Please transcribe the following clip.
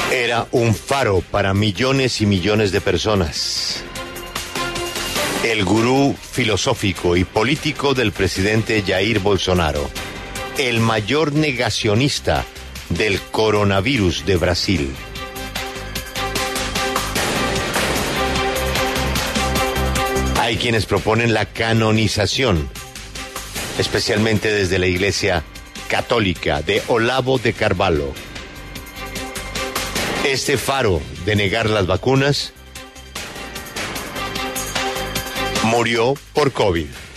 Era un faro para millones y millones de personas. El gurú filosófico y político del presidente Jair Bolsonaro. El mayor negacionista del coronavirus de Brasil. Hay quienes proponen la canonización, especialmente desde la Iglesia Católica, de Olavo de Carvalho. Este faro de negar las vacunas murió por COVID.